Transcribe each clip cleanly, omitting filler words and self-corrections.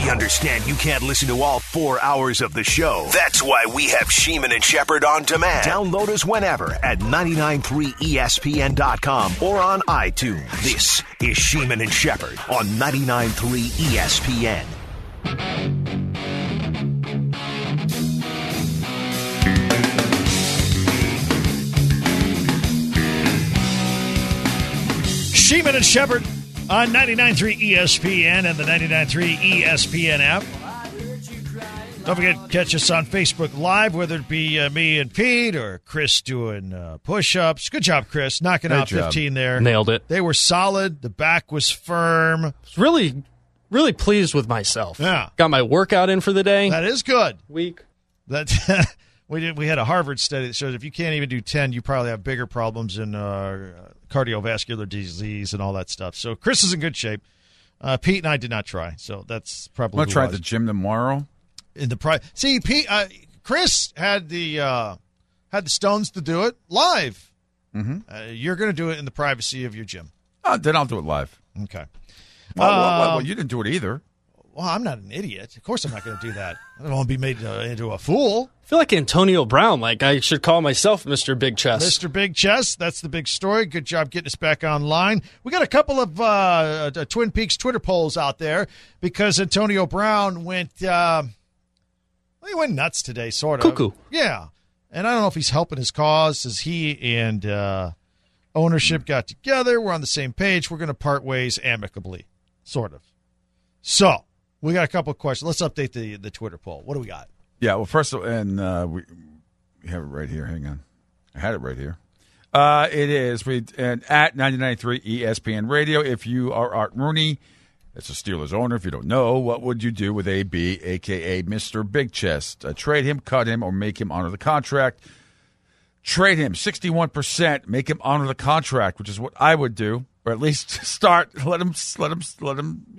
We understand you can't listen to all 4 hours of the show. That's why we have Sheeman and Shepherd on demand. Download us whenever at 993ESPN.com or on iTunes. This is Sheeman and Shepherd on 99.3 ESPN. Sheeman and Shepherd on 99.3 ESPN and the 99.3 ESPN app. Don't forget to catch us on Facebook Live, whether it be me and Pete or Chris doing push-ups. Good job, Chris, knocking out 15 there. Nailed it. They were solid. The back was firm. Really, really pleased with myself. Yeah. Got my workout in for the day. That is good. Week. That we had a Harvard study that shows if you can't even do 10, you probably have bigger problems in cardiovascular disease and all that stuff. So Chris is in good shape. Pete and I did not try, so that's probably. I'm gonna try at the gym tomorrow. In the see, Pete, Chris had the stones to do it live. Mm-hmm. You're going to do it in the privacy of your gym. Then I'll do it live. Okay. Well, you didn't do it either. Well, I'm not an idiot. Of course I'm not going to do that. I don't want to be made into a fool. I feel like Antonio Brown. Like I should call myself Mr. Big Chest. Mr. Big Chest. That's the big story. Good job getting us back online. We got a couple of Twin Peaks Twitter polls out there because Antonio Brown went he went nuts today, sort of. Cuckoo. Yeah. And I don't know if he's helping his cause as he and ownership got together. We're on the same page. We're going to part ways amicably, sort of. So we got a couple of questions. Let's update the Twitter poll. What do we got? Yeah, well, first of all, and we have it right here. Hang on. I had it right here. It is at 99.3 ESPN Radio. If you are Art Rooney, it's a Steelers owner. If you don't know, what would you do with AB, a.k.a. Mr. Big Chest? Trade him, cut him, or make him honor the contract. Trade him, 61%. Make him honor the contract, which is what I would do. Or at least start, let him, let him squirm.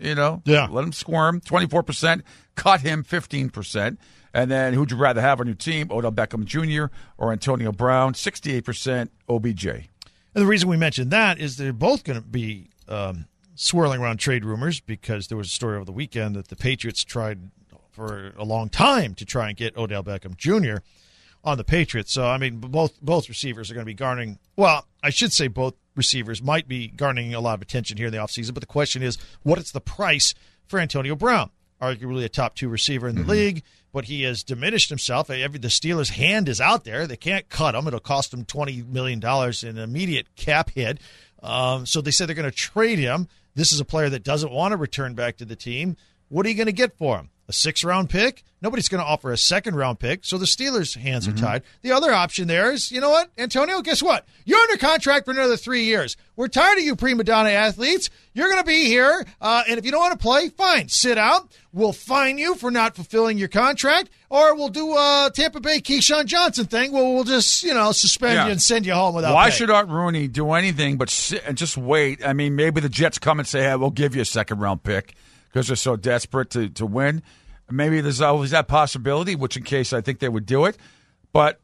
24%, cut him 15%. And then who'd you rather have on your team, Odell Beckham Jr. or Antonio Brown? 68% OBJ. And the reason we mentioned that is they're both going to be swirling around trade rumors because there was a story over the weekend that the Patriots tried for a long time to try and get Odell Beckham Jr. on the Patriots. So, I mean, both receivers are going to be garnering – well, I should say both receivers might be garnering a lot of attention here in the offseason, but the question is, what is the price for Antonio Brown? Arguably a top 2 receiver in the league, but he has diminished himself. The Steelers' hand is out there. They can't cut him. It'll cost them $20 million in immediate cap hit. So they said they're going to trade him. This is a player that doesn't want to return back to the team. What are you going to get for him? A 6th-round pick? Nobody's going to offer a 2nd-round pick, so the Steelers' hands are tied. The other option there is, you know what, Antonio, guess what? You're under contract for another 3 years. We're tired of you prima donna athletes. You're going to be here, and if you don't want to play, fine, sit out. We'll fine you for not fulfilling your contract, or we'll do a Tampa Bay Keyshawn Johnson thing where we'll just, suspend you and send you home without Why pay. should Art Rooney do anything but sit and just wait? I mean, maybe the Jets come and say, hey, we'll give you a 2nd-round pick because they're so desperate to win. Maybe there's always that possibility, which in case I think they would do it. But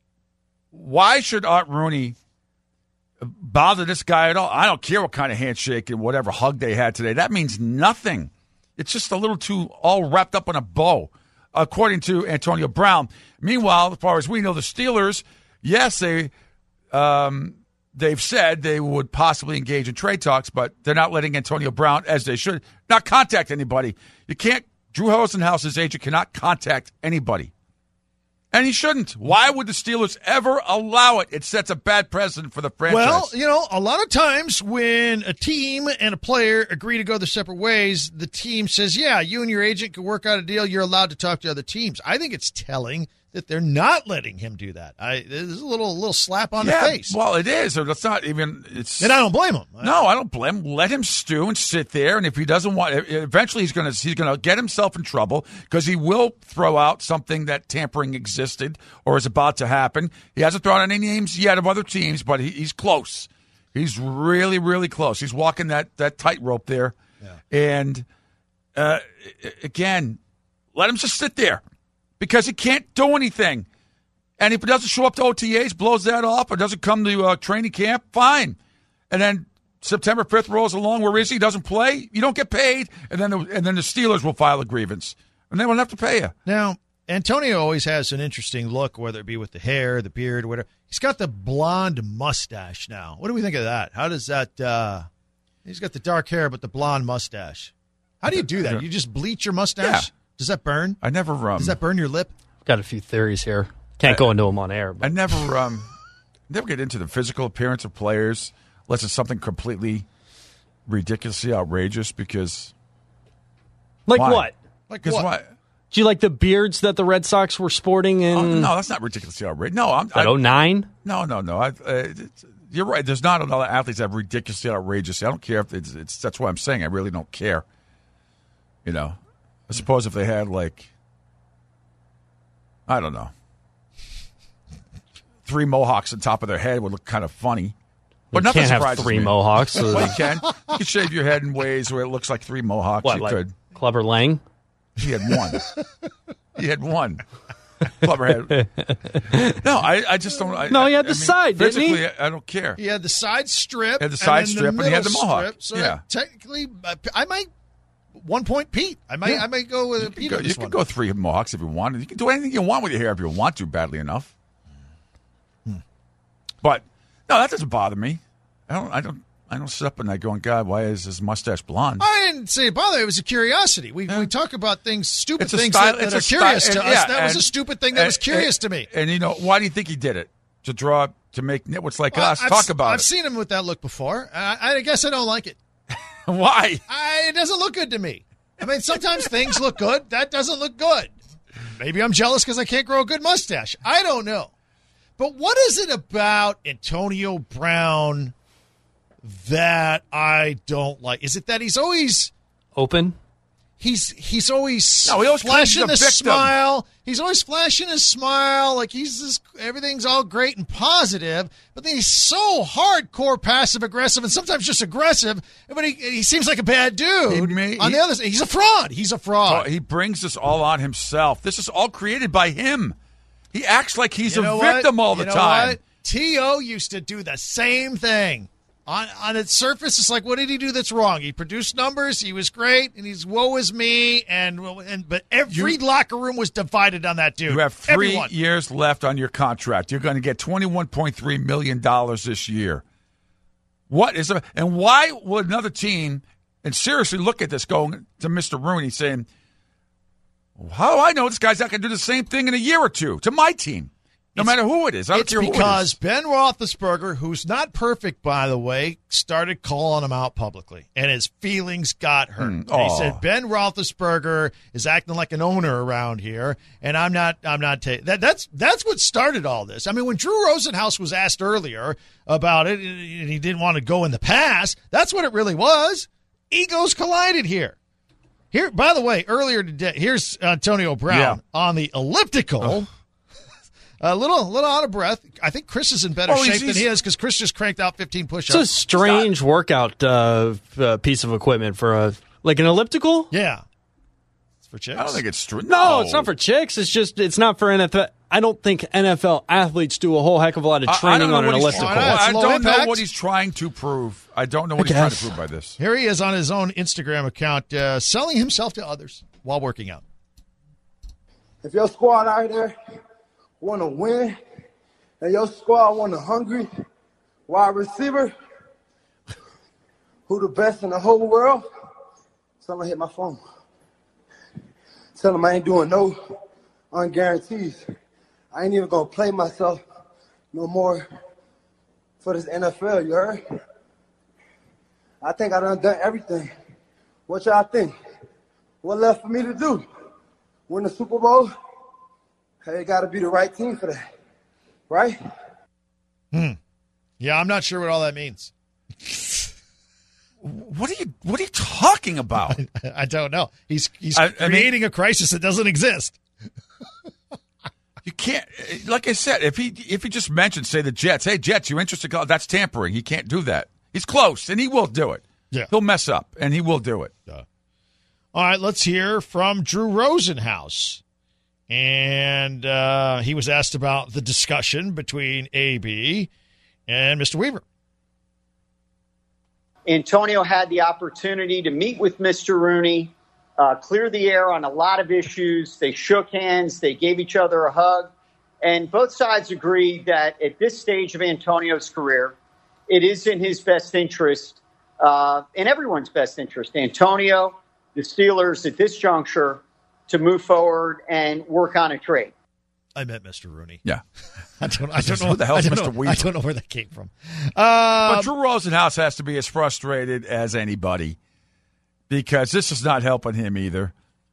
why should Art Rooney bother this guy at all? I don't care what kind of handshake and whatever hug they had today. That means nothing. It's just a little too all wrapped up in a bow, according to Antonio Brown. Meanwhile, as far as we know, the Steelers, yes, they've said they would possibly engage in trade talks, but they're not letting Antonio Brown, as they should, not contact anybody. You can't. Drew Rosenhaus's agent cannot contact anybody. And he shouldn't. Why would the Steelers ever allow it? It sets a bad precedent for the franchise. Well, a lot of times when a team and a player agree to go their separate ways, the team says, yeah, you and your agent can work out a deal. You're allowed to talk to other teams. I think it's telling that they're not letting him do that. This is a little slap on the face. Well, it is. That's not even. And I don't blame him. No, I don't blame him. Let him stew and sit there. And if he doesn't want, eventually he's going to get himself in trouble because he will throw out something that tampering existed or is about to happen. He hasn't thrown any names yet of other teams, but he's close. He's really, really close. He's walking that tightrope there. Yeah. And again, let him just sit there. Because he can't do anything. And if he doesn't show up to OTAs, blows that off, or doesn't come to training camp, fine. And then September 5th rolls along. Where is he? Doesn't play. You don't get paid, and then the Steelers will file a grievance, and they won't have to pay you. Now, Antonio always has an interesting look, whether it be with the hair, the beard, whatever. He's got the blonde mustache now. What do we think of that? How does that? He's got the dark hair, but the blonde mustache. How do you do that? You just bleach your mustache? Yeah. Does that burn? I never. Does that burn your lip? Got a few theories here. Can't go into them on air. But. I never get into the physical appearance of players unless it's something completely ridiculously outrageous. Because like why? what? Like Because what? why? Do you like the beards that the Red Sox were sporting in? Oh, no, that's not ridiculously outrageous. No, I'm. At 09? No. You're right. There's not a lot of athletes that have ridiculously outrageous. I don't care if it's. That's why I'm saying I really don't care. You know, I suppose if they had I don't know, 3 mohawks on top of their head would look kind of funny. But You nothing can't have surprises 3 me. mohawks. So Well, you can. You can shave your head in ways where it looks like 3 mohawks. what, You like could. Clubber Lang? He had one. He had one. Clever head. No, I just don't. No, he had the side, didn't he? physically, I don't care. He had the side strip. He had the side strip, and he had the middle mohawk. strip, so Yeah. technically, I might 1 point Pete. I might go with Pete. You can go 3 mohawks if you want. You can do anything you want with your hair if you want to badly enough. But no, that doesn't bother me. I don't sit up and I going, God, why is his mustache blonde? I didn't say it bothered me. It was a curiosity. We talk about things, stupid It's a things style- that it's are a style- curious to and- us. yeah, That was and- a stupid thing that was curious to me. And why do you think he did it? To make nitwits like us talk about I've seen him with that look before. I guess I don't like it. Why? It doesn't look good to me. I mean, sometimes things look good. That doesn't look good. Maybe I'm jealous because I can't grow a good mustache. I don't know. But what is it about Antonio Brown that I don't like? Is it that he's always Open? he's always No, he always claims he's flashing a the victim. smile. He's always flashing his smile like everything's all great and positive, but then he's so hardcore passive aggressive and sometimes just aggressive. But he seems like a bad dude. On the other side, he's a fraud. He's a fraud. Oh, he brings this all on himself. This is all created by him. He acts like he's You know a what? victim all the You know time. what? T.O. used to do the same thing. On its surface, it's like, what did he do that's wrong? He produced numbers. He was great, and he's woe is me. But every locker room was divided on that dude. You have 3 Everyone. years left on your contract. You're going to get $21.3 million this year. What is it? And why would another team, and seriously look at this, going to Mr. Rooney saying, how do I know this guy's not going to do the same thing in a year or two to my team? No matter who it is. I don't It's care who it because is. Ben Roethlisberger, who's not perfect, by the way, started calling him out publicly, and his feelings got hurt. And he said, Ben Roethlisberger is acting like an owner around here, and I'm not that's what started all this. I mean, when Drew Rosenhaus was asked earlier about it, and he didn't want to go in the past, that's what it really was. Egos collided here. Here, by the way, earlier today, here's Antonio Brown on the elliptical. A little out of breath. I think Chris is in better shape than he is because Chris just cranked out 15 push-ups. It's a strange workout piece of equipment for an elliptical. Yeah. It's for chicks. I don't think it's true. No, it's not for chicks. It's not for NFL. I don't think NFL athletes do a whole heck of a lot of training on an elliptical. It's I low don't know impact. what he's trying to prove. I don't know what he's trying to prove by this. Here he is on his own Instagram account selling himself to others while working out. If your squad out there want to win, and your squad want a hungry wide receiver, who the best in the whole world, tell him hit my phone. Tell him I ain't doing no unguarantees. I ain't even going to play myself no more for this NFL, you heard? I think I done everything. What y'all think? What left for me to do? Win the Super Bowl? Hey, it got to be the right team for that, right? Yeah, I'm not sure what all that means. What are you talking about? I don't know. He's I creating a crisis that doesn't exist. You can't, like I said, if he just mentioned, say, the Jets, hey, Jets, you interested? That's tampering. He can't do that. He's close, and he will do it. Yeah. He'll mess up, and he will do it. All right, let's hear from Drew Rosenhaus. And he was asked about the discussion between AB and Mr. Weaver. Antonio had the opportunity to meet with Mr. Rooney, clear the air on a lot of issues. They shook hands. They gave each other a hug. And both sides agreed that at this stage of Antonio's career, it is in his best interest, in everyone's best interest, Antonio, the Steelers at this juncture, to move forward and work on a trade. I met Mr. Rooney. Yeah. I don't know. Who the hell's Mr. Weaver? I don't know where that came from. But Drew Rosenhaus has to be as frustrated as anybody because this is not helping him either.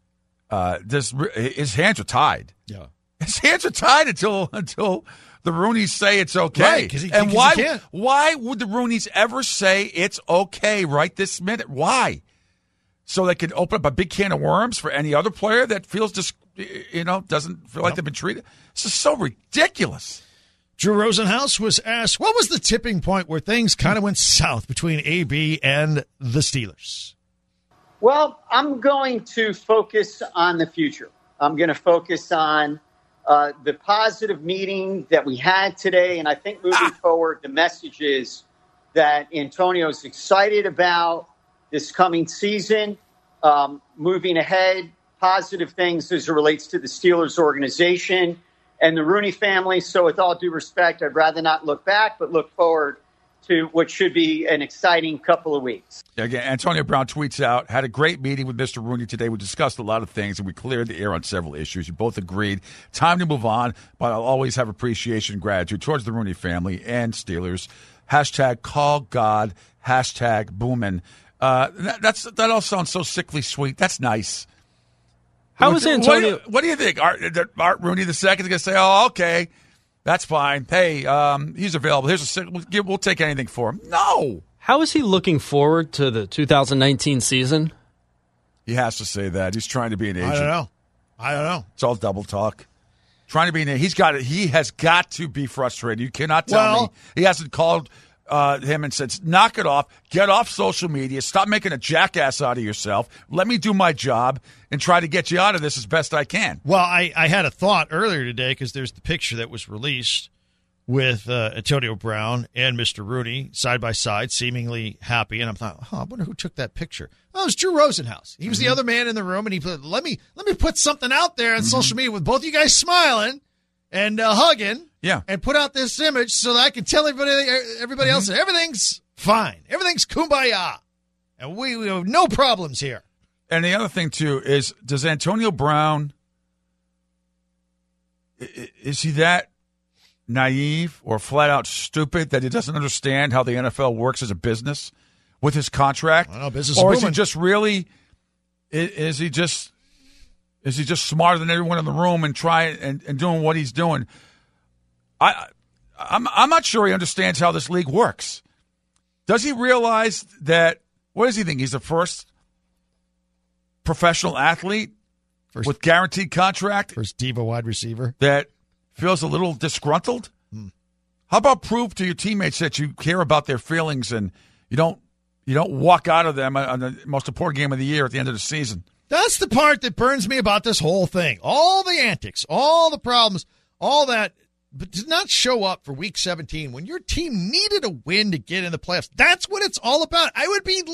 His hands are tied. Yeah. His hands are tied until the Rooneys say it's okay. Right, and why would the Rooneys ever say it's okay right this minute? Why? So they can open up a big can of worms for any other player that feels doesn't feel like they've been treated. This is so ridiculous. Drew Rosenhaus was asked, what was the tipping point where things kind of went south between AB and the Steelers? Well, I'm going to focus on the future. I'm going to focus on the positive meeting that we had today. And I think moving forward, the message is that Antonio's excited about this coming season, moving ahead, positive things as it relates to the Steelers organization and the Rooney family. So with all due respect, I'd rather not look back, but look forward to what should be an exciting couple of weeks. Again, Antonio Brown tweets out, had a great meeting with Mr. Rooney today. We discussed a lot of things, and we cleared the air on several issues. You both agreed. Time to move on, but I'll always have appreciation and gratitude towards the Rooney family and Steelers. Hashtag call God. Hashtag Boomin. That all sounds so sickly sweet. That's nice. How is Antonio? What do you think? Art Rooney II is going to say, oh, okay. That's fine. Hey, he's available. We'll take anything for him. No. How is he looking forward to the 2019 season? He has to say that. He's trying to be an agent. I don't know. It's all double talk. Trying to be an agent. He has got to be frustrated. You cannot tell me he hasn't called him and said, knock it off. Get off social media. Stop making a jackass out of yourself. Let me do my job and try to get you out of this as best I can. Well, I had a thought earlier today because there's the picture that was released with Antonio Brown and Mr. Rooney side by side, seemingly happy. And I'm thought, I wonder who took that picture. Oh, it was Drew Rosenhaus. He was the other man in the room, and he put, let me put something out there on social media with both you guys smiling and hugging. Yeah. And put out this image so that I can tell everybody else that everything's fine. Everything's kumbaya. And we have no problems here. And the other thing, too, is does Antonio Brown, is he that naive or flat out stupid that he doesn't understand how the NFL works as a business with his contract? I know, business or is is he just really, is he just smarter than everyone in the room and doing what he's doing? I'm not sure he understands how this league works. Does he realize that, what does he think? He's the first professional athlete with guaranteed contract? First diva wide receiver. That feels a little disgruntled? How about prove to your teammates that you care about their feelings and you don't walk out of them on the most important game of the year at the end of the season? That's the part that burns me about this whole thing. All the antics, all the problems, all that. But to not show up for Week 17 when your team needed a win to get in the playoffs, that's what it's all about. I would be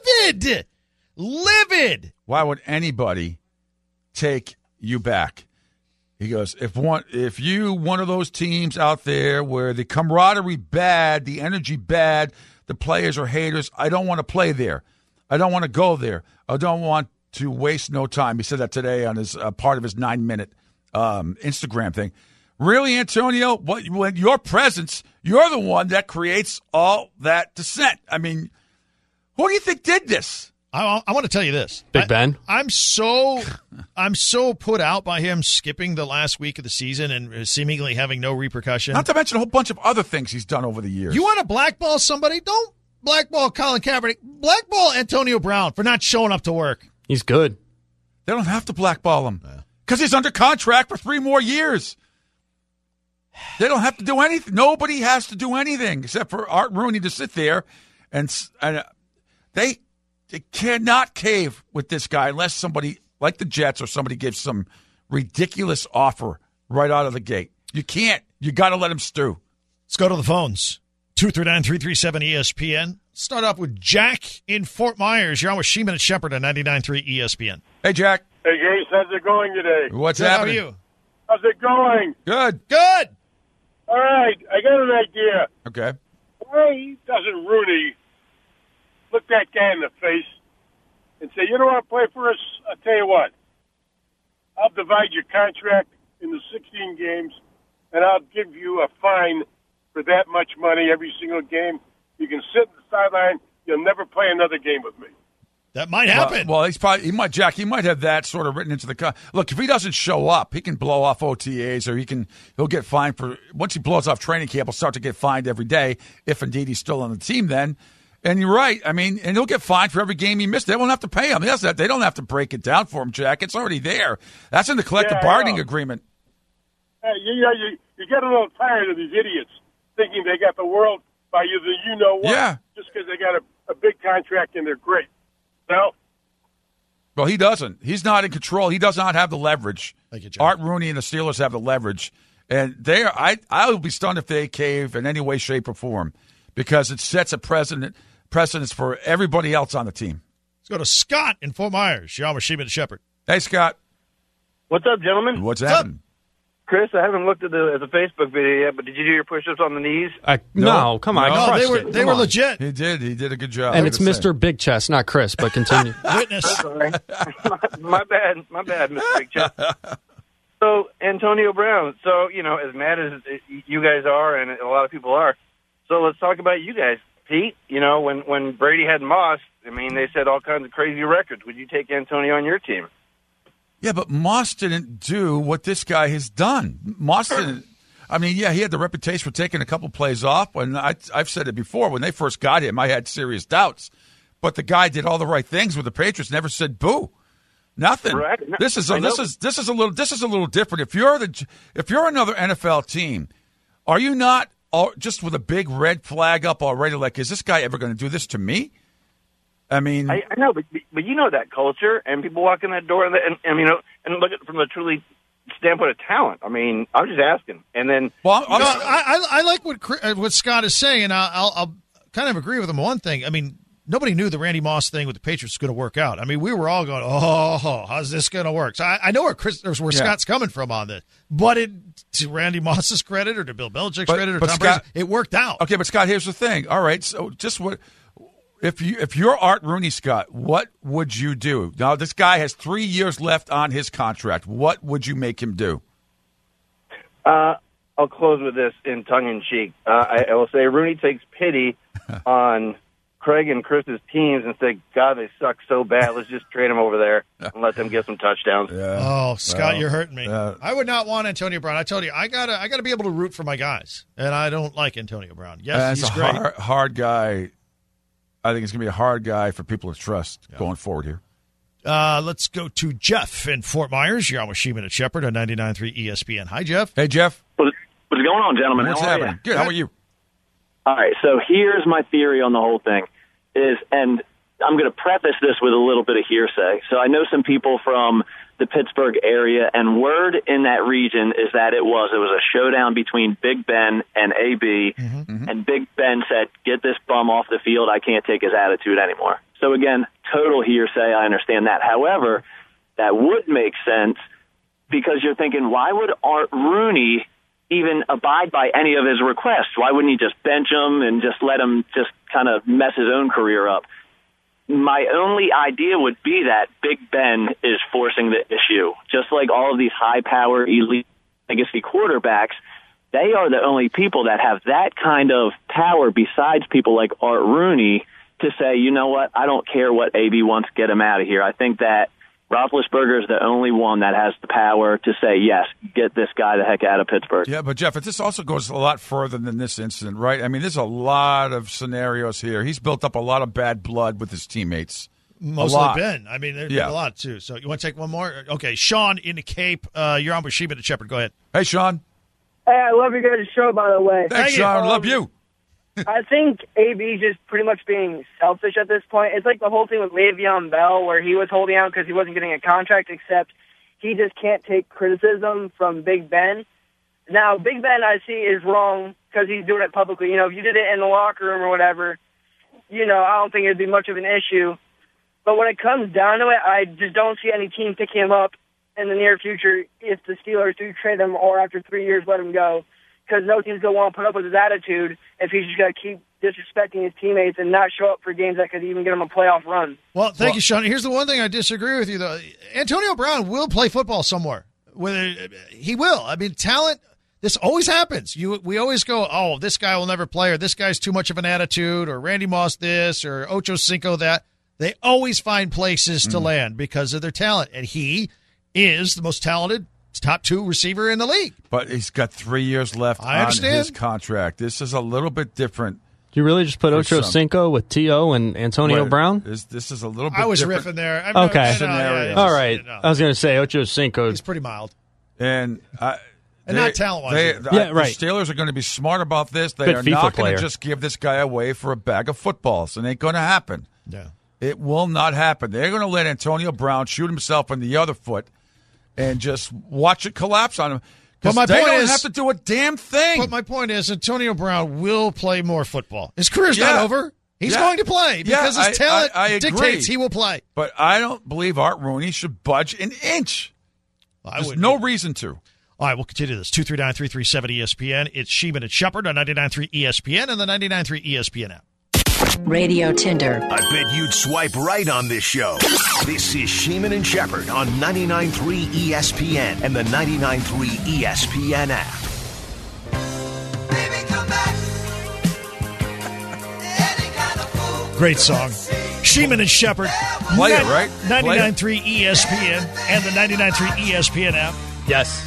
livid. Why would anybody take you back? He goes, if you one of those teams out there where the camaraderie bad, the energy bad, the players are haters, I don't want to play there. I don't want to go there. I don't want to waste no time. He said that today on his part of his 9-minute Instagram thing. Really, Antonio? When your presence, you're the one that creates all that dissent. I mean, who do you think did this? I want to tell you this. Big Ben? I'm so put out by him skipping the last week of the season and seemingly having no repercussion. Not to mention a whole bunch of other things he's done over the years. You want to blackball somebody? Don't blackball Colin Kaepernick. Blackball Antonio Brown for not showing up to work. He's good. They don't have to blackball him because he's under contract for 3 more years. They don't have to do anything. Nobody has to do anything except for Art Rooney to sit there, and they cannot cave with this guy unless somebody like the Jets or somebody gives some ridiculous offer right out of the gate. You can't. You got to let him stew. Let's go to the phones. 239-337-ESPN. start off with Jack in Fort Myers. You're on with Sheeman and Shepard on 99.3 ESPN. Hey, Jack. Hey, Gates, how's it going today? What's Good, happening? How are you? How's it going? Good. Good. All right, I got an idea. Okay. Why doesn't Rooney look that guy in the face and say, you don't want to play for us? I'll tell you what. I'll divide your contract into 16 games, and I'll give you a fine for that much money every single game. You can sit on the sideline. You'll never play another game with me. That might happen. Well, he might have that sort of written into the look. If he doesn't show up, he can blow off OTAs, or he'll get fined for. Once he blows off training camp, he'll start to get fined every day if indeed he's still on the team. Then, and you're right. I mean, and he'll get fined for every game he missed. They won't have to pay him. They don't have to break it down for him, Jack. It's already there. That's in the collective bargaining agreement. You get a little tired of these idiots thinking they got the world by you know what. Yeah. Just because they got a big contract and they're great. No. Well, he doesn't. He's not in control. He does not have the leverage. Thank you, John. Art Rooney and the Steelers have the leverage. And I will be stunned if they cave in any way, shape, or form, because it sets a precedence for everybody else on the team. Let's go to Scott in Fort Myers. You're on with Sheeman and Shepard. Hey, Scott. What's up, gentlemen? What's happening? Chris, I haven't looked at the Facebook video yet, but did you do your push-ups on the knees? No, come on. No, crushed they were legit. He did. He did a good job. And it's Mr. Big Chest, not Chris, but continue. Witness. Sorry. my bad, Mr. Big Chest. So, Antonio Brown. So, as mad as you guys are and a lot of people are, so let's talk about you guys. Pete, when Brady had Moss, they said all kinds of crazy records. Would you take Antonio on your team? Yeah, but Moss didn't do what this guy has done. Moss didn't. He had the reputation for taking a couple plays off. And I've said it before. When they first got him, I had serious doubts. But the guy did all the right things with the Patriots. Never said boo. Nothing. Correct. This is a little different. If you're another NFL team, are you not just with a big red flag up already? Like, is this guy ever going to do this to me? I know, but you know that culture, and people walk in that door, and look at it from the truly standpoint of talent. I'm just asking, and then. Well, I like what Scott is saying, and I'll kind of agree with him on one thing. Nobody knew the Randy Moss thing with the Patriots was going to work out. We were all going, "Oh, how's this going to work?" So I know where Scott's coming from on this, but to Randy Moss's credit or to Bill Belichick's credit or Tom Brady's, it worked out. Okay, but Scott, here's the thing. All right, so just what. If you're Art Rooney, Scott, what would you do? Now, this guy has 3 years left on his contract. What would you make him do? I'll close with this in tongue-in-cheek. I will say Rooney takes pity on Craig and Chris's teams and say, God, they suck so bad. Let's just trade them over there and let them get some touchdowns. Yeah. Oh, Scott, you're hurting me. I would not want Antonio Brown. I told you, I gotta be able to root for my guys, and I don't like Antonio Brown. Yes, he's great. Hard guy. I think it's going to be a hard guy for people to trust going forward here. Let's go to Jeff in Fort Myers. You're on with Sheeman and Shepard on 99.3 ESPN. Hi, Jeff. Hey, Jeff. What's going on, gentlemen? What's happening? Good. How are you? All right, so here's my theory on the whole thing. And I'm going to preface this with a little bit of hearsay. So I know some people from the Pittsburgh area, and word in that region is that it was a showdown between Big Ben and AB, and Big Ben said, get this bum off the field, I can't take his attitude anymore. So again, total hearsay, I understand that. However, that would make sense because you're thinking, why would Art Rooney even abide by any of his requests? Why wouldn't he just bench him and just let him just kind of mess his own career up? My only idea would be that Big Ben is forcing the issue. Just like all of these high-power, elite legacy quarterbacks, they are the only people that have that kind of power besides people like Art Rooney to say, you know what, I don't care what AB wants, get him out of here. I think that Roethlisberger is the only one that has the power to say, yes, get this guy the heck out of Pittsburgh. Yeah, but Jeff, this also goes a lot further than this incident, right? There's a lot of scenarios here. He's built up a lot of bad blood with his teammates. Mostly Ben. There's been a lot, too. So you want to take one more? Okay, Sean in the Cape. You're on with Sheeman and Shepard. Go ahead. Hey, Sean. Hey, I love your guys' show, by the way. Thanks, Sean. Love you. I think AB's just pretty much being selfish at this point. It's like the whole thing with Le'Veon Bell where he was holding out because he wasn't getting a contract, except he just can't take criticism from Big Ben. Now, Big Ben, I see, is wrong because he's doing it publicly. If you did it in the locker room or whatever, I don't think it'd be much of an issue. But when it comes down to it, I just don't see any team picking him up in the near future if the Steelers do trade him or after 3 years let him go. Because no team's going to want to put up with his attitude if he's just going to keep disrespecting his teammates and not show up for games that could even get him a playoff run. Well, thank you, Sean. Here's the one thing I disagree with you, though. Antonio Brown will play football somewhere. He will. I mean, talent, this always happens. We always go, oh, this guy will never play, or this guy's too much of an attitude, or Randy Moss this, or Ocho Cinco that. They always find places to land because of their talent. And he is the most talented top 2 receiver in the league. But he's got 3 years left on his contract. This is a little bit different. Do you really just put Ocho Cinco with T.O. and Antonio Brown? This is a little bit I was different. riffing there. Okay. All right. I was going to say Ocho Cinco. He's pretty mild. And not talent-wise. The Steelers are going to be smart about this. They are not going to just give this guy away for a bag of footballs. It ain't going to happen. Yeah. It will not happen. They're going to let Antonio Brown shoot himself in the other foot and just watch it collapse on him. Because they don't have to do a damn thing. But my point is, Antonio Brown will play more football. His career's not over. He's going to play because his talent dictates he will play. But I don't believe Art Rooney should budge an inch. There's no reason to. All right, we'll continue this. 239-337-ESPN. It's Sheeman and Shepard on 99.3 ESPN and the 99.3 ESPN app. Radio Tinder. I bet you'd swipe right on this show. This is Sheeman and Shepard on 99.3 ESPN and the 99.3 ESPN app. Great song. Sheeman and Shepard. Play it, right? 99.3 ESPN and the 99.3 ESPN app. Yes.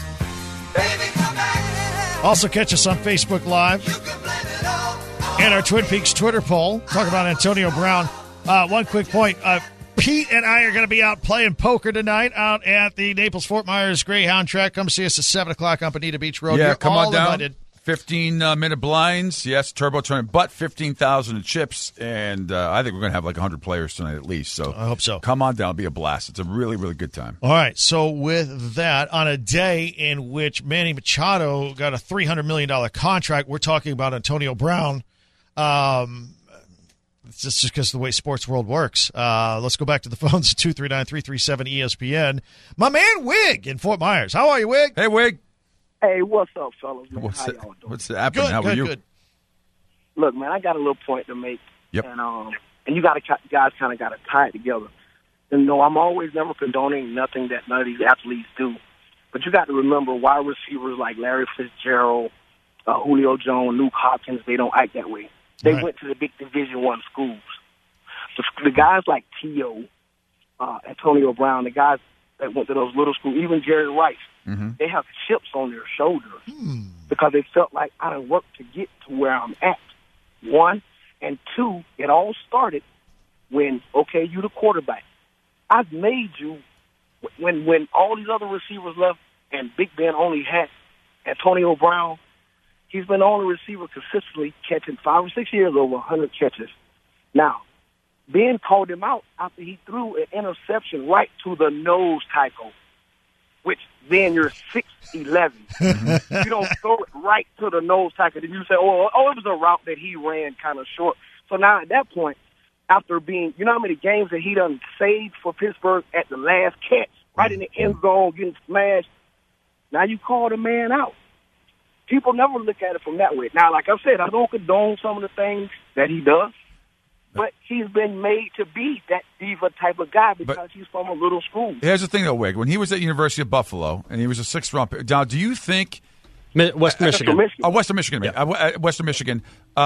Also catch us on Facebook Live and our Twin Peaks Twitter poll. Talk about Antonio Brown. One quick point. Pete and I are going to be out playing poker tonight out at the Naples-Fort Myers Greyhound track. Come see us at 7 o'clock on Bonita Beach Road. Yeah, You're come on down. Invited. 15-minute blinds. Yes, turbo tournament, but 15,000 in chips. And I think we're going to have like 100 players tonight at least. So I hope so. Come on down. It'll be a blast. It's a really, really good time. All right. So with that, on a day in which Manny Machado got a $300 million contract, we're talking about Antonio Brown. It's just because of the way sports world works. Let's go back to the phones, 239-337-ESPN. My man Wig in Fort Myers. How are you, Wig? Hey, Wig. Hey, what's up, fellas? Man? How y'all doing? What's happening? How are you? Good. Look, man, I got a little point to make. Yep. And you guys kind of got to tie it together. And no, I'm always never condoning nothing that none of these athletes do. But you got to remember, wide receivers like Larry Fitzgerald, Julio Jones, Luke Hopkins, they don't act that way. They went to the big Division I schools. The guys like T.O., Antonio Brown, the guys that went to those little schools, even Jerry Rice, they have chips on their shoulders because they felt like I done worked to get to where I'm at. One, and two, it all started when, okay, you the quarterback. I've made you, when all these other receivers left and Big Ben only had Antonio Brown, he's been the only receiver consistently catching 5 or 6 years over 100 catches. Now, Ben called him out after he threw an interception right to the nose tackle, which then you're 6'11". You don't throw it right to the nose tackle. Then you say, oh, it was a route that he ran kind of short. So now at that point, after being, you know how many games that he done saved for Pittsburgh at the last catch, right in the end zone, getting smashed. Now you call the man out. People never look at it from that way. Now, like I said, I don't condone some of the things that he does, but he's been made to be that diva type of guy because he's from a little school. Here's the thing, though, Wig. When he was at University of Buffalo and he was a 6th-round pick, now, do you think Western Michigan? Western Michigan. Yeah. Western Michigan.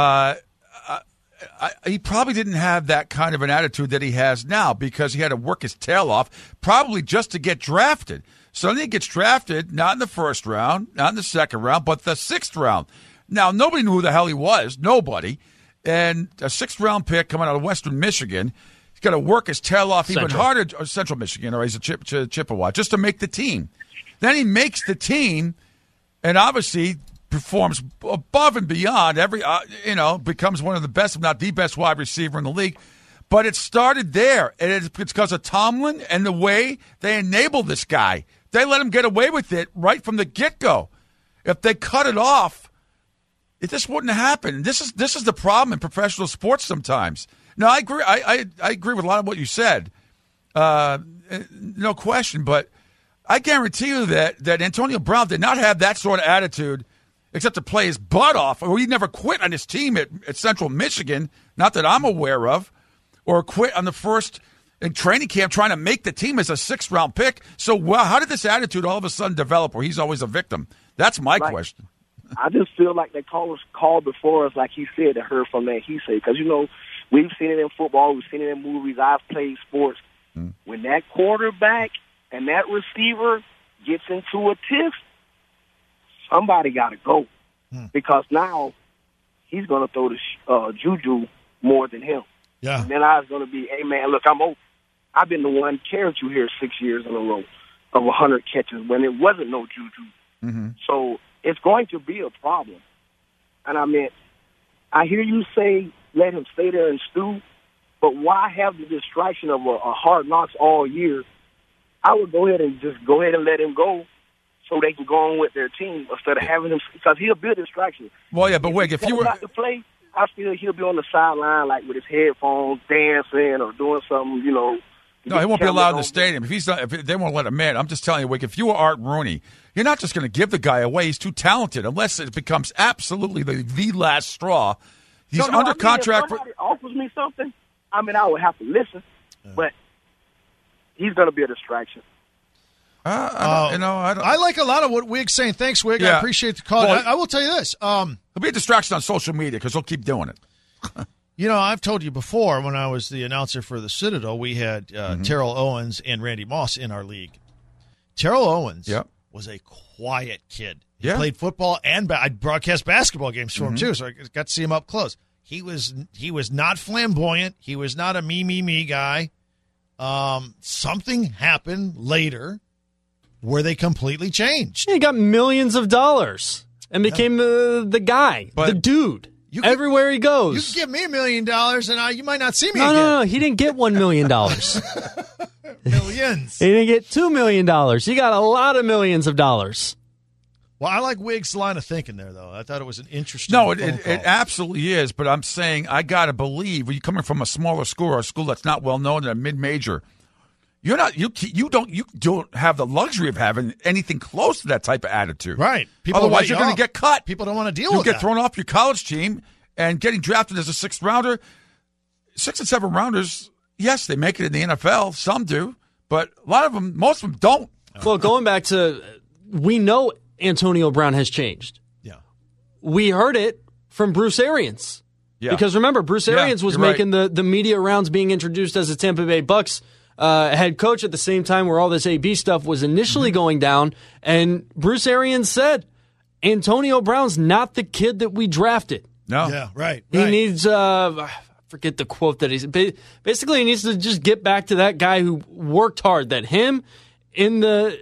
He probably didn't have that kind of an attitude that he has now because he had to work his tail off, probably just to get drafted. So then he gets drafted, not in the 1st round, not in the 2nd round, but the 6th round. Now, nobody knew who the hell he was. Nobody. And a 6th-round pick coming out of Western Michigan, he's got to work his tail off even harder, or Central Michigan, or he's a Chippewa, just to make the team. Then he makes the team and obviously performs above and beyond every, becomes one of the best, if not the best wide receiver in the league. But it started there, and it's because of Tomlin and the way they enable this guy. They let him get away with it right from the get-go. If they cut it off, this wouldn't happen. This is the problem in professional sports sometimes. No, I agree. I agree with a lot of what you said. No question. But I guarantee you that Antonio Brown did not have that sort of attitude except to play his butt off. Or he never quit on his team at Central Michigan, not that I'm aware of, or quit on the first in training camp trying to make the team as a 6th-round pick. So how did this attitude all of a sudden develop where he's always a victim? That's my question. I just feel like they called before us, like he said, and heard from that he said. Because, we've seen it in football. We've seen it in movies. I've played sports. When that quarterback and that receiver gets into a tiff, somebody got to go. Because now he's going to throw the juju more than him. Yeah. And then I was going to be, hey, man, look, I'm open. I've been the one carrying you here 6 years in a row of 100 catches when it wasn't no juju. Mm-hmm. So it's going to be a problem. And I hear you say let him stay there and stew, but why have the distraction of a hard knocks all year? I would go ahead and let him go so they can go on with their team instead of having him, because he'll be a distraction. Well, yeah, but Wig, if you were not to play, I feel he'll be on the sideline like with his headphones dancing or doing something, No, he won't be allowed in the stadium. If they won't let him in, I'm just telling you, Wig, if you were Art Rooney, you're not just going to give the guy away. He's too talented, unless it becomes absolutely the last straw. He's under contract. If somebody offers me something, I would have to listen, but he's going to be a distraction. I like a lot of what Wig's saying. Thanks, Wig. Yeah. I appreciate the call. Well, I will tell you this. He'll be a distraction on social media because he'll keep doing it. I've told you before when I was the announcer for the Citadel, we had Terrell Owens and Randy Moss in our league. Terrell Owens was a quiet kid. He played football and I broadcast basketball games for him too, so I got to see him up close. He was not flamboyant. He was not a me guy. Something happened later where they completely changed. He got millions of dollars and became the guy, the dude. Everywhere he goes. You can give me $1 million and you might not see me again. No, he didn't get $1 million. Millions. He didn't get $2 million. He got a lot of millions of dollars. Well, I like Wig's line of thinking there, though. I thought it was an interesting it absolutely is, but I'm saying I got to believe when you're coming from a smaller school or a school that's not well known in a mid-major, you don't have the luxury of having anything close to that type of attitude. Right. Otherwise, you're going to get cut. People don't want to deal with that. You get thrown off your college team, and getting drafted as a 6th rounder, 6th and 7th rounders, yes, they make it in the NFL. Some do, but a lot of them, most of them don't. Well, going back to, we know Antonio Brown has changed. Yeah. We heard it from Bruce Arians. Yeah. Because remember, Bruce Arians was making the media rounds being introduced as a Tampa Bay Bucks head coach at the same time where all this AB stuff was initially going down. And Bruce Arians said, Antonio Brown's not the kid that we drafted. No. Yeah, right. He needs, I forget the quote that he's, basically he needs to just get back to that guy who worked hard, that him in the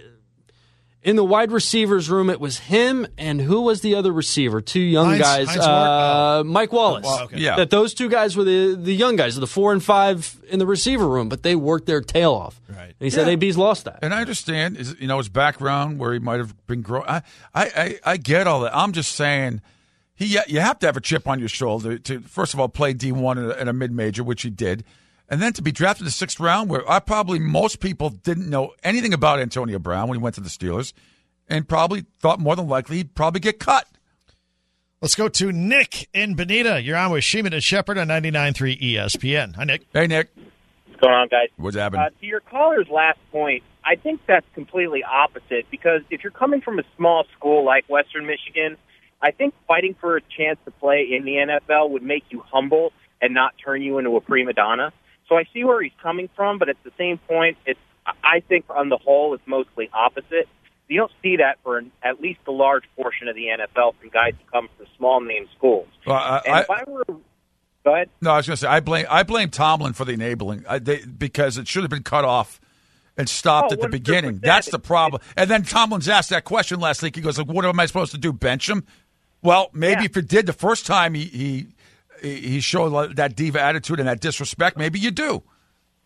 wide receivers room, it was him and who was the other receiver? Two young guys. Mike Wallace. Okay. Yeah. That those two guys were the young guys, the 4 and 5 in the receiver room, but they worked their tail off. Right. And he said AB's lost that. And I understand, his background where he might have been growing. I get all that. I'm just saying, you have to have a chip on your shoulder to first of all play D1 in a mid-major, which he did. And then to be drafted in the 6th round, where most people didn't know anything about Antonio Brown when he went to the Steelers, and probably thought more than likely he'd probably get cut. Let's go to Nick in Bonita. You're on with Sheeman and Shepard on 99.3 ESPN. Hi, Nick. Hey, Nick. What's going on, guys? What's happening? To your caller's last point, I think that's completely opposite, because if you're coming from a small school like Western Michigan, I think fighting for a chance to play in the NFL would make you humble and not turn you into a prima donna. So I see where he's coming from, but at the same point, I think on the whole, it's mostly opposite. You don't see that for at least a large portion of the NFL from guys who come from small-name schools. Well, if I were... Go ahead. No, I was going to say, I blame Tomlin for the enabling because it should have been cut off and stopped at the beginning. That's the problem. And then Tomlin's asked that question last week. He goes, what am I supposed to do, bench him? Well, maybe if you did the first time he showed that diva attitude and that disrespect, maybe you do.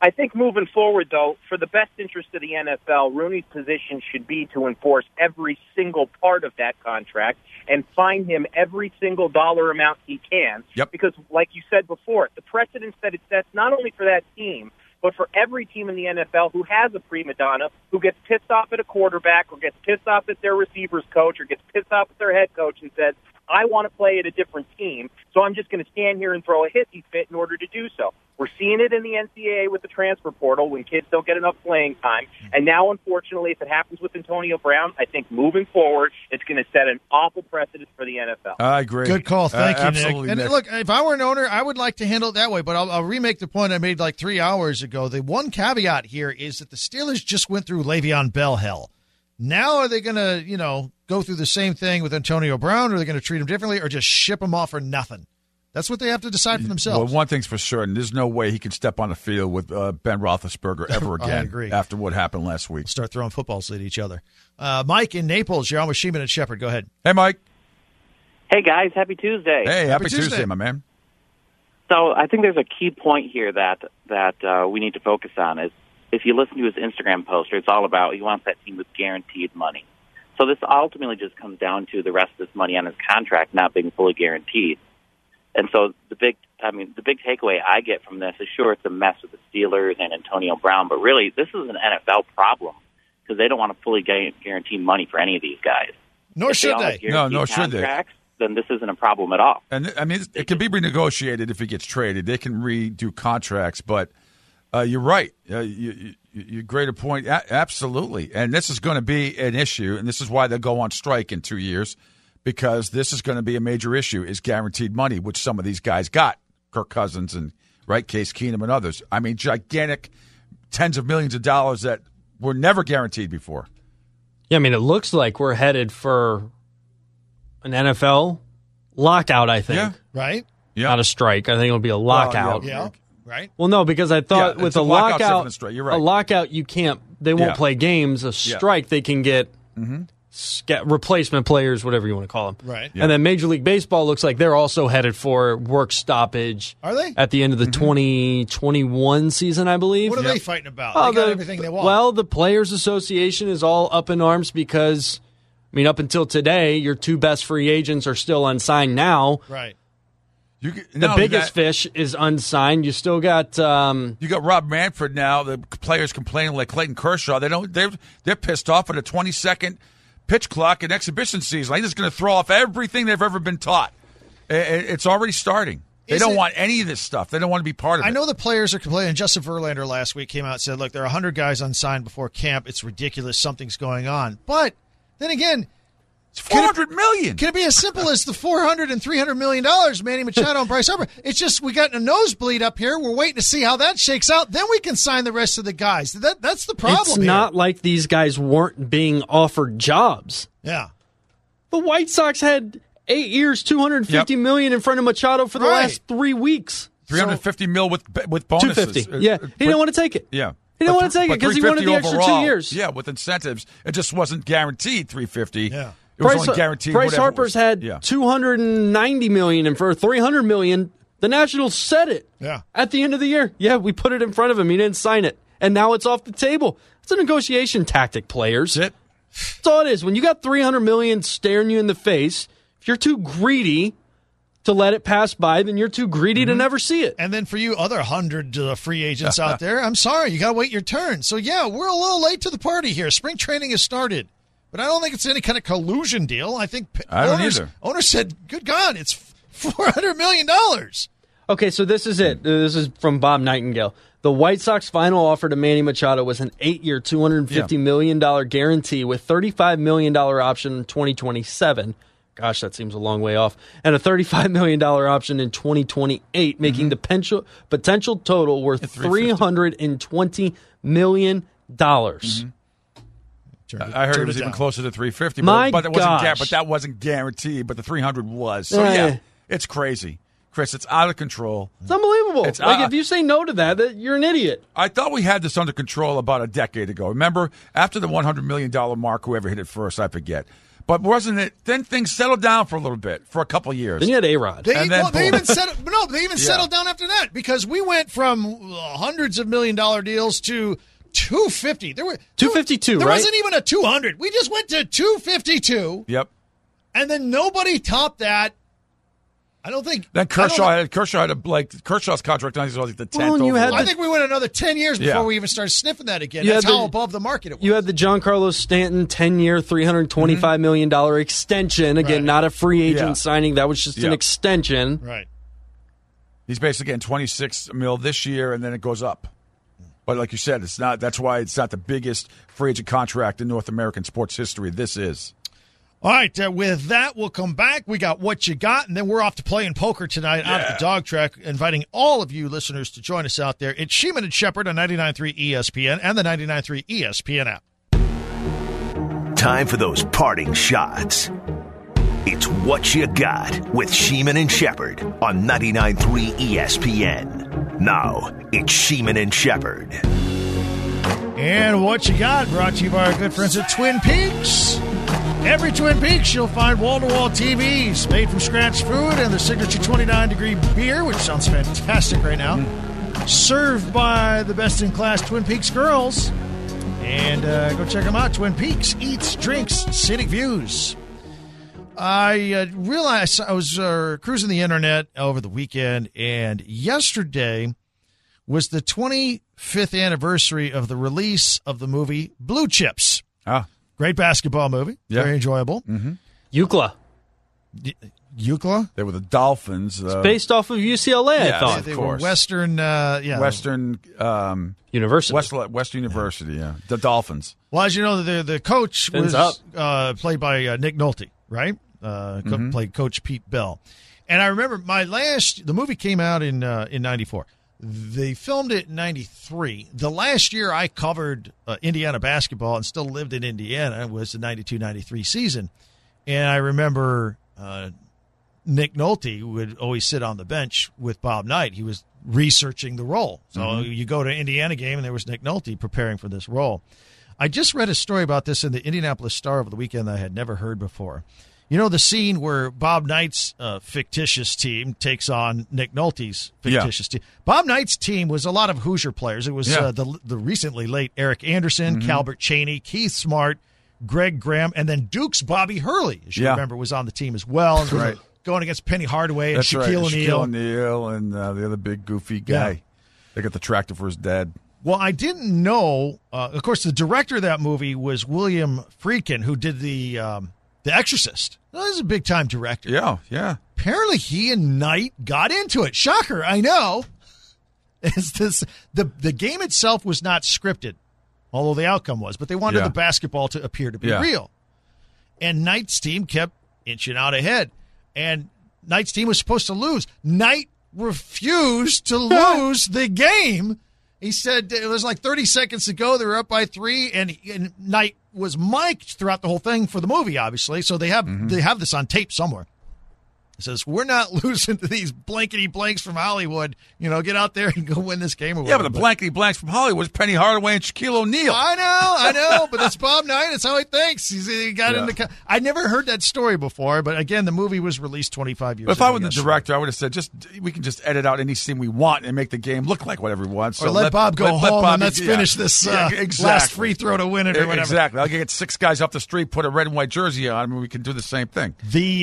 I think moving forward, though, for the best interest of the NFL, Rooney's position should be to enforce every single part of that contract and fine him every single dollar amount he can. Yep. Because, like you said before, the precedence that it sets not only for that team, but for every team in the NFL who has a prima donna who gets pissed off at a quarterback or gets pissed off at their receivers coach or gets pissed off at their head coach and says, I want to play at a different team, so I'm just going to stand here and throw a hissy fit in order to do so. We're seeing it in the NCAA with the transfer portal when kids don't get enough playing time. And now, unfortunately, if it happens with Antonio Brown, I think moving forward, it's going to set an awful precedent for the NFL. I agree. Good call. Thank you, absolutely, Nick. And look, if I were an owner, I would like to handle it that way, but I'll remake the point I made like 3 hours ago. The one caveat here is that the Steelers just went through Le'Veon Bell hell. Now are they going to, go through the same thing with Antonio Brown, or are they going to treat him differently, or just ship him off for nothing? That's what they have to decide for themselves. Well, one thing's for certain. There's no way he can step on the field with Ben Roethlisberger ever again. I agree. After what happened last week. We'll start throwing footballs at each other. Mike in Naples, you're on with Sheeman and Shepard. Go ahead. Hey, Mike. Hey, guys. Happy Tuesday. Hey, happy Tuesday, my man. So I think there's a key point here that we need to focus on is if you listen to his Instagram post, it's all about he wants that team with guaranteed money. So this ultimately just comes down to the rest of this money on his contract not being fully guaranteed. And so the big takeaway I get from this is, sure, it's a mess with the Steelers and Antonio Brown, but really this is an NFL problem because they don't want to fully guarantee money for any of these guys. Nor should they. Nor should they. Then this isn't a problem at all. And I mean, it can be renegotiated if he gets traded. They can redo contracts, but you're right. You great a point. Absolutely. And this is going to be an issue, and this is why they'll go on strike in 2 years, because this is going to be a major issue, is guaranteed money, which some of these guys got, Kirk Cousins and Case Keenum and others. I mean, gigantic tens of millions of dollars that were never guaranteed before. Yeah, I mean, it looks like we're headed for an NFL lockout, I think. Yeah. Right? Yeah. Not a strike. I think it'll be a lockout. Yeah. Right? Well, no, because I thought with a lockout, you're right. a lockout, you can't. They won't play games. A strike, they can get replacement players, whatever you want to call them. Right. And then Major League Baseball looks like they're also headed for work stoppage. Are they? At the end of the 2021 season, I believe. What are they fighting about? They got everything they want. Well, the Players Association is all up in arms because, I mean, up until today, your two best free agents are still unsigned now. Right. The biggest fish is unsigned. You still got you got Rob Manfred now. The players complaining like Clayton Kershaw. They're pissed off at a 20-second pitch clock in exhibition season. He's just going to throw off everything they've ever been taught. It's already starting. They don't want any of this stuff. They don't want to be part of it. I know the players are complaining. Justin Verlander last week came out and said, "Look, there are 100 guys unsigned before camp. It's ridiculous. Something's going on." But then again, it's $400 million. Can it be as simple as the $400 and $300 million, Manny Machado and Bryce Harper? It's just we got a nosebleed up here. We're waiting to see how that shakes out. Then we can sign the rest of the guys. That's the problem. It's not like these guys weren't being offered jobs. Yeah. The White Sox had 8 years, $250 million in front of Machado for the last 3 weeks. $350 million with bonuses. $250. Yeah, he didn't want to take it. Yeah. He didn't want to take it because he wanted the extra 2 years. Yeah, with incentives. It just wasn't guaranteed $350. Yeah. It was only guaranteed. Bryce Harper's had $290 million, and for $300 million, the Nationals said it. Yeah. At the end of the year, we put it in front of him. He didn't sign it, and now it's off the table. It's a negotiation tactic, players. That's it. That's all it is. When you got $300 million staring you in the face, if you're too greedy to let it pass by, then you're too greedy to never see it. And then for you other 100 free agents out there, I'm sorry, you got to wait your turn. So, we're a little late to the party here. Spring training has started. But I don't think it's any kind of collusion deal. I think owners said, good God, it's $400 million. Okay, so this is it. This is from Bob Nightingale. The White Sox final offer to Manny Machado was an 8-year, $250 million guarantee with $35 million option in 2027. Gosh, that seems a long way off. And a $35 million option in 2028, making the potential total worth $320 million. I heard it was even closer to $350, but that wasn't guaranteed. But the $300 was. So it's crazy, Chris. It's out of control. It's unbelievable. If you say no to that, you're an idiot. I thought we had this under control about a decade ago. Remember, after the $100 million mark, whoever hit it first, I forget. But wasn't it? Then things settled down for a little bit, for a couple years. Then you had A-Rod. They even settled down after that because we went from hundreds of $1 million deals to 250. There were 252. There right? wasn't even a 200. We just went to 252. Yep. And then nobody topped that. I don't think. Then Kershaw's contract. I think was like the 10th. I think we went another 10 years before we even started sniffing that again. That's how above the market it was. You had the Giancarlo Stanton 10-year, $325 million extension. Again, not a free agent signing. That was just an extension. Right. He's basically getting $26 million this year, and then it goes up. But like you said, it's not. That's why it's not the biggest free agent contract in North American sports history. This is. All right, with that, we'll come back. We got What You Got, and then we're off to playing poker tonight out at the Dog Track, inviting all of you listeners to join us out there. It's Sheeman and Shepherd on 99.3 ESPN and the 99.3 ESPN app. Time for those parting shots. It's What You Got with Sheeman and Shepherd on 99.3 ESPN. Now, it's Sheeman and Shepherd. And What You Got, brought to you by our good friends at Twin Peaks. Every Twin Peaks, you'll find wall-to-wall TVs, made from scratch food, and the signature 29-degree beer, which sounds fantastic right now, served by the best-in-class Twin Peaks girls. And go check them out, Twin Peaks, Eats, Drinks, Scenic Views. I realized I was cruising the internet over the weekend, and yesterday was the 25th anniversary of the release of the movie Blue Chips. Great basketball movie. Yeah. Very enjoyable. Mm-hmm. UCLA. UCLA? They were the Dolphins. It's based off of UCLA, I thought. They were Western University. Western University, yeah. The Dolphins. Well, as you know, the coach was played by Nick Nolte, right? Played Coach Pete Bell. And I remember the movie came out in 94. They filmed it in 93. The last year I covered Indiana basketball and still lived in Indiana was the 92-93 season. And I remember Nick Nolte would always sit on the bench with Bob Knight. He was researching the role. So you go to an Indiana game, and there was Nick Nolte preparing for this role. I just read a story about this in the Indianapolis Star over the weekend that I had never heard before. You know the scene where Bob Knight's fictitious team takes on Nick Nolte's fictitious team? Bob Knight's team was a lot of Hoosier players. It was the recently late Eric Anderson, Calbert Chaney, Keith Smart, Greg Graham, and then Duke's Bobby Hurley, as you remember, was on the team as well. That's right. Going against Penny Hardaway and Shaquille O'Neal. Shaquille O'Neal and the other big goofy guy. Yeah. They got the tractor for his dad. Well, I didn't know. Of course, the director of that movie was William Friedkin, who did The Exorcist. Well, he's a big-time director. Yeah. Apparently, he and Knight got into it. Shocker, I know. The game itself was not scripted, although the outcome was, but they wanted the basketball to appear to be real. And Knight's team kept inching out ahead, and Knight's team was supposed to lose. Knight refused to lose the game. He said it was like 30 seconds to go. They were up by 3, and Knight was mic'd throughout the whole thing for the movie, obviously. So they have this on tape somewhere. He says, we're not losing to these blankety-blanks from Hollywood. Get out there and go win this game. Or whatever. But the blankety-blanks from Hollywood is Penny Hardaway and Shaquille O'Neal. I know, but that's Bob Knight. That's how he thinks. He got into. I never heard that story before, but again, the movie was released 25 years ago. But if I were the director, I would have said, we can just edit out any scene we want and make the game look like whatever we want. So or let Bob go home and let's finish this last free throw to win it or whatever. Exactly. I'll get 6 guys off the street, put a red and white jersey on, and we can do the same thing.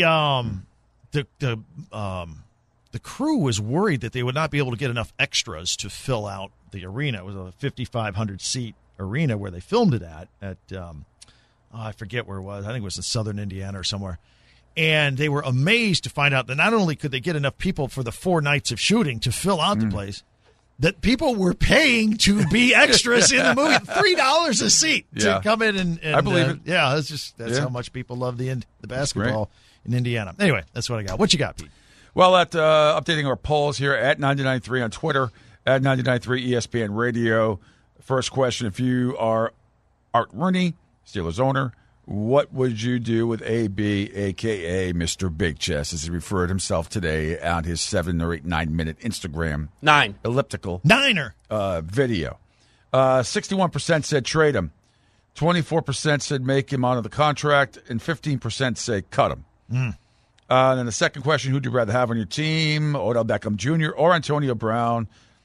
The crew was worried that they would not be able to get enough extras to fill out the arena. It was a 5,500-seat arena where they filmed it at I forget where it was. I think it was in southern Indiana or somewhere. And they were amazed to find out that not only could they get enough people for the 4 nights of shooting to fill out the place, that people were paying to be extras in the movie. $3 a seat to come in and I believe it. Yeah, that's how much people love the basketball in Indiana. Anyway, that's what I got. What you got, Pete? Well, updating our polls here at 99.3 on Twitter, at 99.3 ESPN Radio. First question, if you are Art Rooney, Steelers owner, what would you do with AB, a.k.a. Mr. Big Chest, as he referred himself today on his 7 or 8, 9-minute Instagram 9 elliptical Niner video? 61% said trade him. 24% said make him onto the contract, and 15% say cut him. Mm. And then the second question, who'd you rather have on your team, Odell Beckham Jr. or Antonio Brown?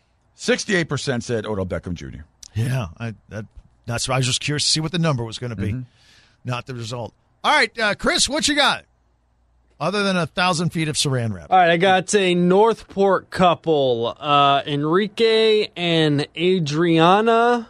68% said Odell Beckham Jr. Yeah, that's why I was just curious to see what the number was going to be, not the result. All right, Chris, what you got? Other than 1,000 feet of saran wrap. All right, I got a Northport couple, Enrique and Adriana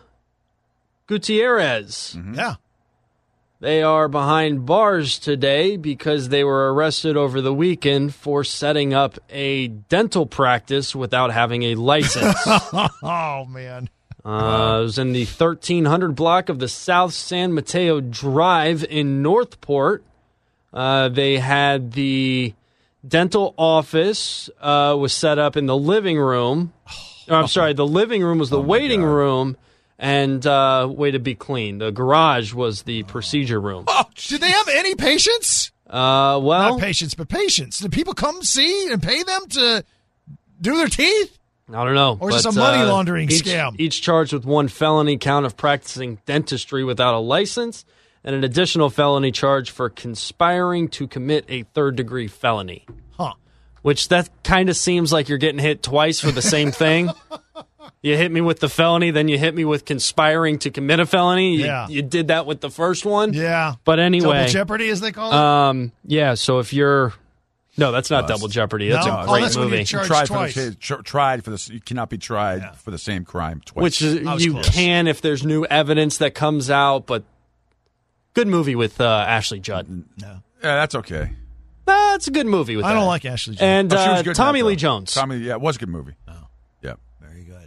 Gutierrez. Yeah. They are behind bars today because they were arrested over the weekend for setting up a dental practice without having a license. Oh, man. It was in the 1300 block of the South San Mateo Drive in Northport. They had the dental office was set up in the living room. I'm sorry, the living room was the waiting room. And way to be clean. The garage was the procedure room. Oh, did they have any patients? Well, not patients, but patients. Did people come see and pay them to do their teeth? I don't know. Or is this a money laundering scam? Each charged with one felony count of practicing dentistry without a license and an additional felony charge for conspiring to commit a third-degree felony. Huh. Which that kind of seems like you're getting hit twice for the same thing. You hit me with the felony, then you hit me with conspiring to commit a felony. You did that with the first one. Yeah. But anyway. Double jeopardy, as they call it? Yeah, so if you're... No, that's not double jeopardy. That's a great movie. Tried for this. You cannot be tried for the same crime twice. Which you can if there's new evidence that comes out, but good movie with Ashley Judd. No. Yeah, that's okay. It's a good movie with I don't like Ashley Judd. And she was good Tommy Lee Jones. It was a good movie. Oh. Yeah. Very good.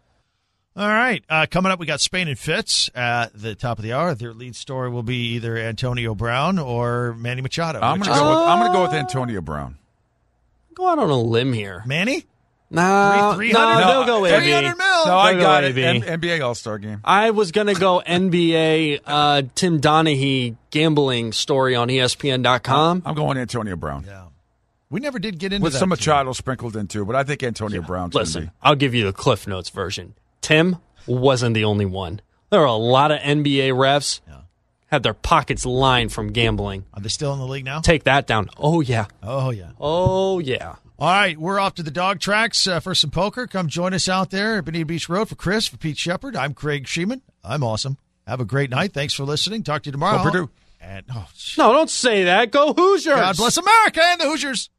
All right. Coming up, we got Spain and Fitz at the top of the hour. Their lead story will be either Antonio Brown or Manny Machado. I'm going to go with Antonio Brown. Go out on a limb here. Manny? No, 300? they'll go AB. 300 mil. No, I got it. AB. NBA All-Star game. I was going to go NBA Tim Donaghy gambling story on ESPN.com. I'm going Antonio Brown. Yeah. We never did get into with that. With some Machado sprinkled in too, but I think Antonio Brown's going to be. I'll give you the Cliff Notes version. Tim wasn't the only one. There were a lot of NBA refs had their pockets lined from gambling. Are they still in the league now? Take that down. Oh, yeah. Oh, yeah. Oh, yeah. All right, we're off to the dog tracks for some poker. Come join us out there at Bonita Beach Road. For Chris, for Pete Shepard, I'm Craig Sheeman. I'm awesome. Have a great night. Thanks for listening. Talk to you tomorrow. Go Purdue. And, no, don't say that. Go Hoosiers. God bless America and the Hoosiers.